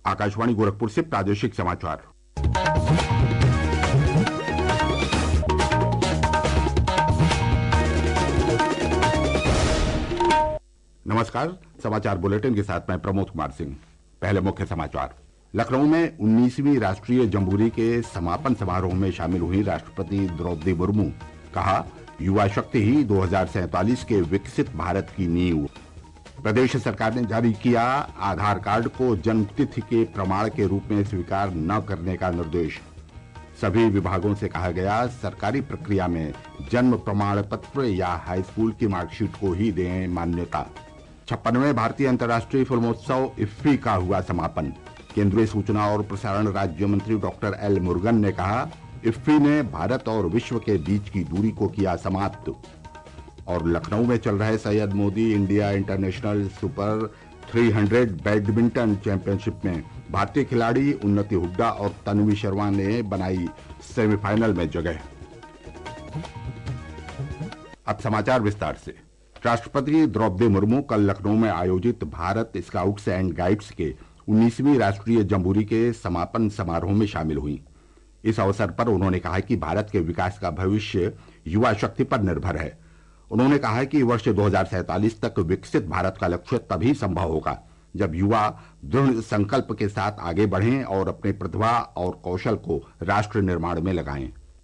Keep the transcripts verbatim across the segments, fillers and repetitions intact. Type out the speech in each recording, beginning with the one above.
आकाशवाणी गोरखपुर से प्रादेशिक समाचार। नमस्कार, समाचार बुलेटिन के साथ मैं प्रमोद कुमार सिंह। पहले मुख्य समाचार। लखनऊ में उन्नीसवीं राष्ट्रीय जम्बूरी के समापन समारोह में शामिल हुई राष्ट्रपति द्रौपदी मुर्मू। कहा, युवा शक्ति ही दो हजार सैंतालीस के विकसित भारत की नींव। प्रदेश सरकार ने जारी किया आधार कार्ड को जन्मतिथि के प्रमाण के रूप में स्वीकार न करने का निर्देश। सभी विभागों से कहा गया, सरकारी प्रक्रिया में जन्म प्रमाण पत्र या हाई स्कूल की मार्कशीट को ही दें मान्यता। छप्पनवें भारतीय अंतर्राष्ट्रीय फिल्मोत्सव इफ्फी का हुआ समापन। केंद्रीय सूचना और प्रसारण राज्य मंत्री डॉक्टर एल मुरुगन ने कहा, इफ्फी ने भारत और विश्व के बीच की दूरी को किया समाप्त। और लखनऊ में चल रहे Syed Modi India international super तीन सौ बैडमिंटन चैंपियनशिप में भारतीय खिलाड़ी उन्नति हुड्डा और तन्वी शर्मा ने बनाई सेमीफाइनल में जगह। अब समाचार विस्तार से। राष्ट्रपति द्रौपदी मुर्मू कल लखनऊ में आयोजित भारत स्काउट्स एंड गाइड्स के उन्नीसवीं राष्ट्रीय जम्बूरी के समापन समारोह में शामिल हुई। इस अवसर पर उन्होंने कहा कि भारत के विकास का भविष्य युवा शक्ति पर निर्भर है। उन्होंने कहा कि वर्ष दो हजार सैंतालीस तक विकसित भारत का लक्ष्य तभी संभव होगा जब युवा दृढ़ संकल्प के साथ आगे बढ़ें और अपनी प्रतिभा और कौशल को राष्ट्र निर्माण में लगाएं।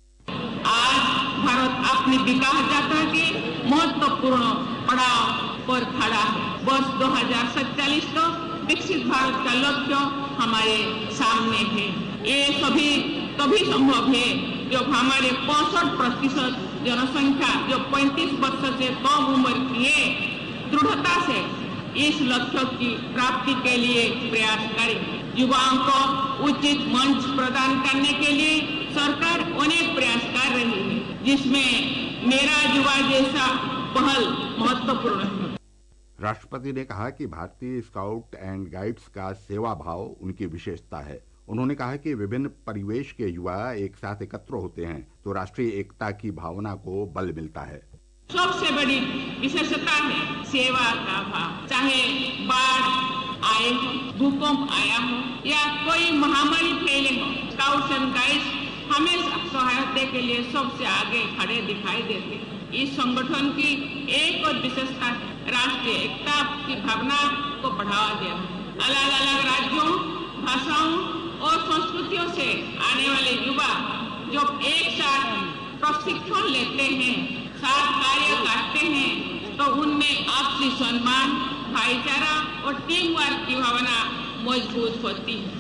आज भारत अपनी विकास यात्रा के महत्वपूर्ण पड़ाव पर खड़ा है। वर्ष दो हजार सैंतालीस का विकसित भारत का लक्ष्य हमारे सामने है। ये सभी तभी संभव है जब हमारे पैंसठ प्रतिशत जनसंख्या जो पैंतीस वर्ष से कम उम्र की है, दृढ़ता से इस लक्ष्य की प्राप्ति के लिए प्रयास करें। युवाओं को उचित मंच प्रदान करने के लिए सरकार अनेक प्रयास कर रही है, जिसमें मेरा युवा जैसा पहल महत्वपूर्ण है। राष्ट्रपति ने कहा कि भारतीय स्काउट एंड गाइड्स का सेवा भाव उनकी विशेषता है। उन्होंने कहा कि विभिन्न परिवेश के युवा एक साथ एकत्र होते हैं तो राष्ट्रीय एकता की भावना को बल मिलता है। सबसे बड़ी विशेषता है सेवा का भाव। चाहे बाढ़ आए हो, भूकंप आया हो या कोई महामारी फैले हो, स्काउट्स एंड गाइड्स हमेशा सहायता के लिए सबसे आगे खड़े दिखाई देते हैं। इस संगठन की एक और विशेषता है राष्ट्रीय एकता की भावना को बढ़ावा देना। अलग अलग राज्यों, भाषाओं और संस्कृतियों से आने वाले युवा जब एक साथ प्रशिक्षण लेते हैं, साथ कार्य करते हैं, तो उनमें आपसी सम्मान, भाईचारा और टीम वर्क की भावना मजबूत होती है।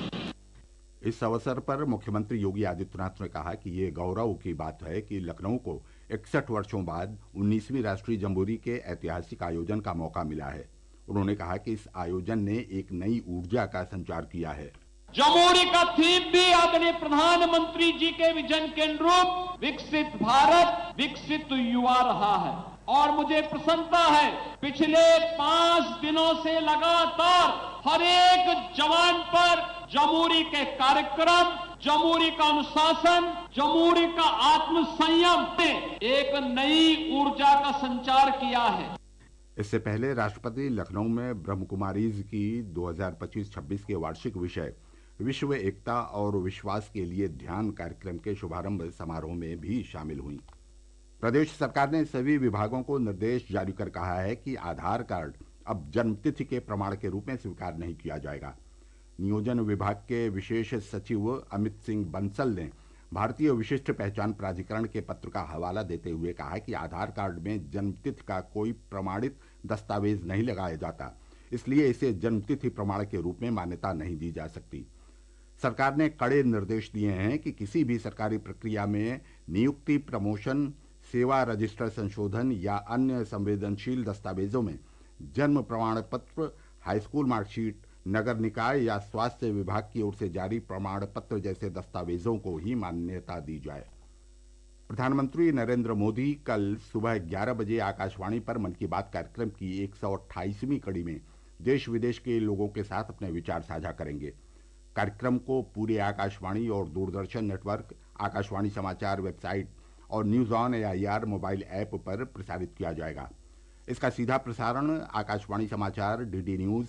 इस अवसर पर मुख्यमंत्री योगी आदित्यनाथ ने कहा कि ये गौरव की बात है कि लखनऊ को इकसठ वर्षों बाद उन्नीसवीं राष्ट्रीय जम्बूरी के ऐतिहासिक आयोजन का मौका मिला है। उन्होंने कहा कि इस आयोजन ने एक नई ऊर्जा का संचार किया है। जम्बूरी का थीम भी आदरणीय प्रधानमंत्री जी के विजन के अनुरूप विकसित भारत, विकसित युवा रहा है और मुझे प्रसन्नता है पिछले पांच दिनों से लगातार हर एक जवान पर जम्बूरी के कार्यक्रम, जम्बूरी का अनुशासन, जम्बूरी का आत्मसंयम ने एक नई ऊर्जा का संचार किया है। इससे पहले राष्ट्रपति लखनऊ में ब्रह्म कुमारीज की दो हजार पच्चीस छब्बीस के वार्षिक विषय विश्व एकता और विश्वास के लिए ध्यान कार्यक्रम के शुभारंभ समारोह में भी शामिल हुई। प्रदेश सरकार ने सभी विभागों को निर्देश जारी कर कहा है कि आधार कार्ड अब जन्मतिथि के प्रमाण के रूप में स्वीकार नहीं किया जाएगा। नियोजन विभाग के विशेष सचिव अमित सिंह बंसल ने भारतीय विशिष्ट पहचान प्राधिकरण के पत्र का हवाला देते हुए कहा कि आधार कार्ड में जन्मतिथि का कोई प्रमाणित दस्तावेज नहीं लगाया जाता, इसलिए इसे जन्मतिथि प्रमाण के रूप में मान्यता नहीं दी जा सकती। सरकार ने कड़े निर्देश दिए हैं कि किसी भी सरकारी प्रक्रिया में नियुक्ति, प्रमोशन, सेवा रजिस्टर संशोधन या अन्य संवेदनशील दस्तावेजों में जन्म प्रमाण पत्र, हाईस्कूल मार्कशीट, नगर निकाय या स्वास्थ्य विभाग की ओर से जारी प्रमाण पत्र जैसे दस्तावेजों को ही मान्यता दी जाए। प्रधानमंत्री नरेंद्र मोदी कल सुबह ग्यारह बजे आकाशवाणी पर मन की बात कार्यक्रम की एक सौ अट्ठाईसवीं कड़ी में देश विदेश के लोगों के साथ अपने विचार साझा करेंगे। कार्यक्रम को पूरे आकाशवाणी और दूरदर्शन नेटवर्क, आकाशवाणी समाचार वेबसाइट और news on A I R mobile app पर प्रसारित किया जाएगा। इसका सीधा प्रसारण आकाशवाणी समाचार, डी डी न्यूज,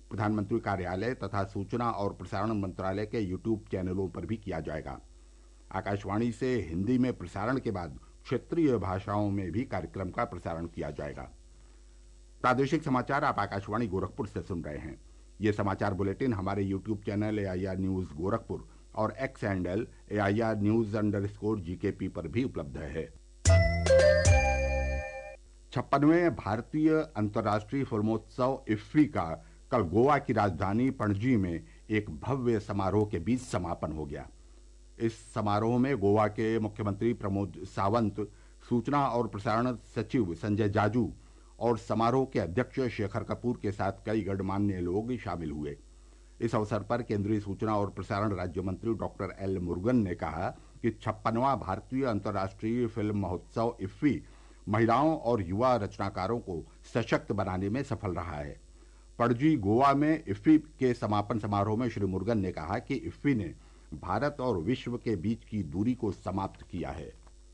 प्रधानमंत्री कार्यालय तथा सूचना और प्रसारण मंत्रालय के यूट्यूब चैनलों पर भी किया जाएगा। आकाशवाणी से हिंदी में प्रसारण के बाद क्षेत्रीय भाषाओं में भी कार्यक्रम का प्रसारण किया जाएगा। प्रादेशिक समाचार आप आकाशवाणी गोरखपुर से सुन रहे हैं। ये समाचार बुलेटिन हमारे YouTube channel A I R news Gorakhpur और X handle A I R news underscore G K P पर भी उपलब्ध है। छप्पनवें भारतीय अंतर्राष्ट्रीय फिल्मोत्सव इफ्फी का कल गोवा की राजधानी पणजी में एक भव्य समारोह के बीच समापन हो गया। इस समारोह में गोवा के मुख्यमंत्री प्रमोद सावंत, सूचना और प्रसारण सचिव संजय जाजू और समारोह के अध्यक्ष शेखर कपूर के साथ कई गणमान्य लोग शामिल हुए। इस अवसर पर केंद्रीय सूचना और प्रसारण राज्य मंत्री डॉक्टर एल मुरुगन ने कहा कि छप्पनवां भारतीय अंतर्राष्ट्रीय फिल्म महोत्सव इफ्फी महिलाओं और युवा रचनाकारों को सशक्त बनाने में सफल रहा है। पणजी गोवा में इफ्फी के समापन समारोह में श्री मुरुगन ने कहा कि इफ्फी ने भारत और विश्व के बीच की दूरी को समाप्त किया है।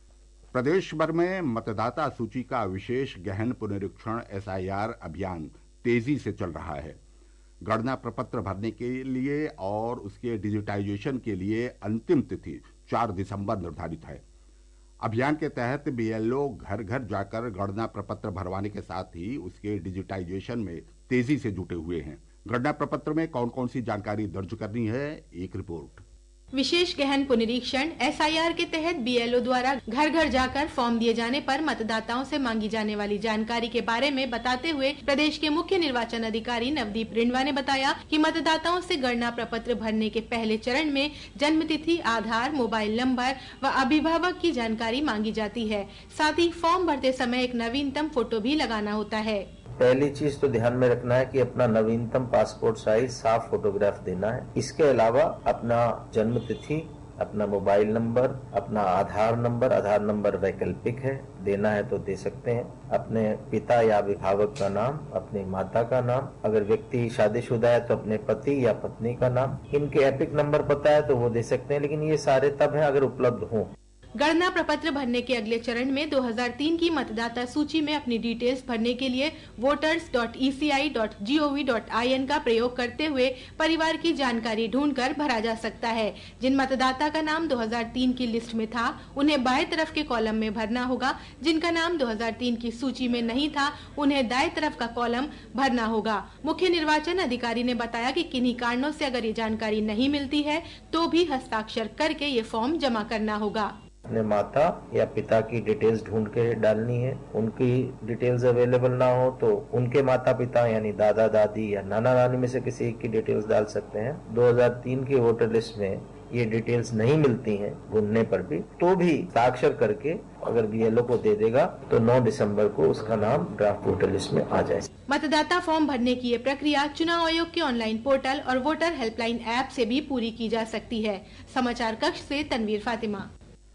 प्रदेश भर में मतदाता सूची का विशेष गहन पुनरीक्षण एस आई आर अभियान तेजी से चल रहा है। गणना प्रपत्र भरने के लिए और उसके डिजिटाइजेशन के लिए अंतिम तिथि चार दिसंबर निर्धारित है। अभियान के तहत बी एल ओ घर घर जाकर गणना प्रपत्र भरवाने के साथ ही उसके डिजिटाइजेशन में तेजी से जुटे हुए हैं। गणना प्रपत्र में कौन कौन सी जानकारी दर्ज करनी है, एक रिपोर्ट। विशेष गहन पुनरीक्षण एस आई आर के तहत बी एल ओ द्वारा घर घर जाकर फॉर्म दिए जाने पर मतदाताओं से मांगी जाने वाली जानकारी के बारे में बताते हुए प्रदेश के मुख्य निर्वाचन अधिकारी नवदीप रिंडवा ने बताया कि मतदाताओं से गणना प्रपत्र भरने के पहले चरण में जन्म तिथि, आधार, मोबाइल नंबर व अभिभावक की जानकारी मांगी जाती है। साथ ही फॉर्म भरते समय एक नवीनतम फोटो भी लगाना होता है। पहली चीज तो ध्यान में रखना है कि अपना नवीनतम पासपोर्ट साइज साफ फोटोग्राफ देना है। इसके अलावा अपना जन्म तिथि, अपना मोबाइल नंबर, अपना आधार नंबर, आधार नंबर वैकल्पिक है, देना है तो दे सकते हैं। अपने पिता या अभिभावक का नाम, अपनी माता का नाम, अगर व्यक्ति शादीशुदा है तो अपने पति या पत्नी का नाम। इनके एपिक नंबर पता है तो वो दे सकते हैं, लेकिन ये सारे तब है अगर उपलब्ध हो। गणना प्रपत्र भरने के अगले चरण में दो हज़ार तीन की मतदाता सूची में अपनी डिटेल्स भरने के लिए voters dot E C I dot G O V dot I N का प्रयोग करते हुए परिवार की जानकारी ढूंढकर भरा जा सकता है। जिन मतदाता का नाम दो हज़ार तीन की लिस्ट में था उन्हें बाएं तरफ के कॉलम में भरना होगा। जिनका नाम दो हज़ार तीन की सूची में नहीं था उन्हें दाएं तरफ का कॉलम भरना होगा। मुख्य निर्वाचन अधिकारी ने बताया कि किन्हीं कारणों से अगर ये जानकारी नहीं मिलती है तो भी हस्ताक्षर करके ये फॉर्म जमा करना होगा। अपने माता या पिता की डिटेल्स ढूंढ के डालनी है। उनकी डिटेल्स अवेलेबल ना हो तो उनके माता पिता यानी दादा दादी या नाना नानी में से किसी एक की डिटेल्स डाल सकते हैं। दो हज़ार तीन की वोटर लिस्ट में ये डिटेल्स नहीं मिलती हैं ढूंढने पर भी, तो भी हस्ताक्षर करके अगर बी एल ओ को दे देगा तो नौ दिसंबर को उसका नाम ड्राफ्ट वोटर लिस्ट में आ जाए। मतदाता फॉर्म भरने की ये प्रक्रिया चुनाव आयोग के ऑनलाइन पोर्टल और वोटर हेल्पलाइन ऐप से भी पूरी की जा सकती है। समाचार कक्ष से तनवीर फातिमा।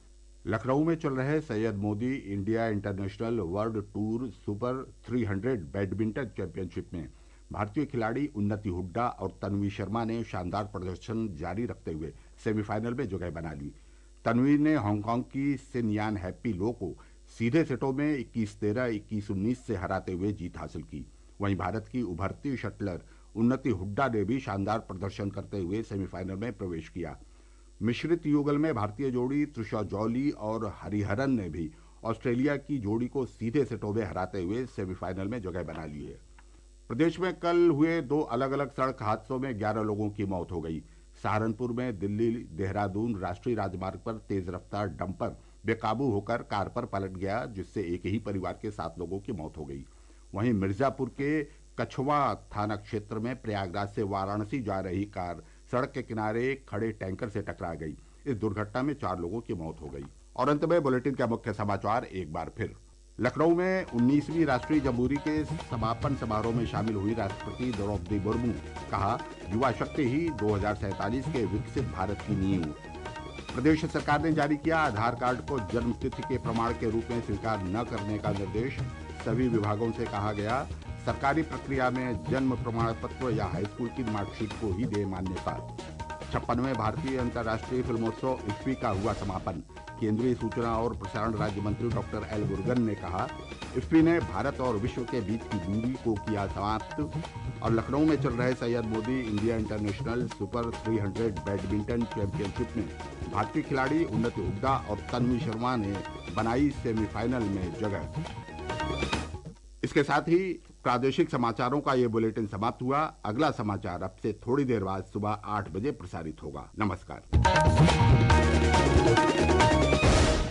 लखनऊ में चल रहे Syed Modi India international world tour super तीन सौ बैडमिंटन चैंपियनशिप में भारतीय खिलाड़ी उन्नति हुड्डा और तन्वी शर्मा ने शानदार प्रदर्शन जारी रखते हुए सेमीफाइनल में जगह बना ली। तन्वी ने हांगकांग की सिन यान हैप्पी लो को सीधे सेटों में इक्कीस तेरह, इक्कीस उन्नीस से हराते हुए जीत हासिल की। वहीं भारत की उभरती शटलर उन्नति हुड्डा ने भी शानदार प्रदर्शन करते हुए सेमीफाइनल में प्रवेश किया। मिश्रित युगल में भारतीय जोड़ी त्रिशा जॉली और हरिहरन ने भी ऑस्ट्रेलिया की जोड़ी को सीधे सेटों में हराते हुए सेमीफाइनल में जगह बना ली है। प्रदेश में कल हुए दो अलग अलग सड़क हादसों में ग्यारह लोगों की मौत हो गई। सहारनपुर में दिल्ली देहरादून राष्ट्रीय राजमार्ग पर तेज रफ्तार डंपर बेकाबू होकर कार पर पलट गया, जिससे एक ही परिवार के सात लोगों की मौत हो गई। वहीं मिर्जापुर के कछवा थाना क्षेत्र में प्रयागराज से वाराणसी जा रही कार सड़क के किनारे खड़े टैंकर से टकरा गई। इस दुर्घटना में चार लोगों की मौत हो गई। और अंत में बुलेटिन का मुख्य समाचार एक बार फिर। लखनऊ में उन्नीसवीं राष्ट्रीय जमहूरी के समापन समारोह में शामिल हुई राष्ट्रपति द्रौपदी मुर्मू, कहा युवा शक्ति ही दो हजार सैंतालीस के विकसित भारत की नींव। प्रदेश सरकार ने जारी किया आधार कार्ड को जन्म तिथि के प्रमाण के रूप में स्वीकार न करने का निर्देश। सभी विभागों से कहा गया सरकारी प्रक्रिया में जन्म प्रमाण पत्र या हाईस्कूल की मार्कशीट को ही दे मान्यता। छप्पनवें भारतीय अंतर्राष्ट्रीय फिल्मोत्सव इफ्फी का हुआ समापन। केंद्रीय सूचना और प्रसारण राज्य मंत्री डॉक्टर एल मुरुगन ने कहा, इफ्फी ने भारत और विश्व के बीच की दूरी को किया समाप्त। और लखनऊ में चल रहे Syed Modi India international super तीन सौ बैडमिंटन चैंपियनशिप में भारतीय खिलाड़ी उन्नति हुड्डा और तन्वी शर्मा ने बनाई सेमीफाइनल में जगह। इसके साथ ही प्रादेशिक समाचारों का ये बुलेटिन समाप्त हुआ। अगला समाचार अब से थोड़ी देर बाद सुबह आठ बजे प्रसारित होगा। नमस्कार।